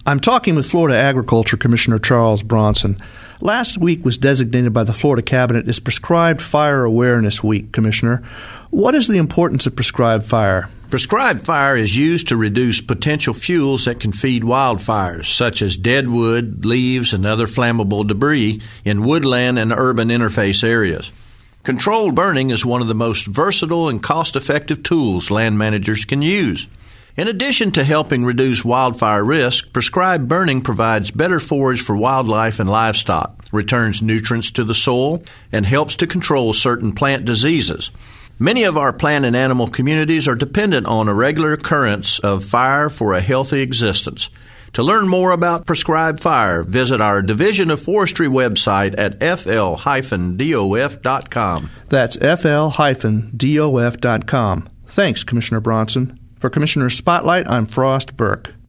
I'm talking with Florida Agriculture Commissioner Charles Bronson. Last week was designated by the Florida Cabinet as Prescribed Fire Awareness Week, Commissioner. What is the importance of prescribed fire? Prescribed fire is used to reduce potential fuels that can feed wildfires, such as dead wood, leaves, and other flammable debris in woodland and urban interface areas. Controlled burning is one of the most versatile and cost-effective tools land managers can use. In addition to helping reduce wildfire risk, prescribed burning provides better forage for wildlife and livestock, returns nutrients to the soil, and helps to control certain plant diseases. Many of our plant and animal communities are dependent on a regular occurrence of fire for a healthy existence. To learn more about prescribed fire, visit our Division of Forestry website at fl-dof.com. That's fl-dof.com. Thanks, Commissioner Bronson. For Commissioner's Spotlight, I'm Frost Burke.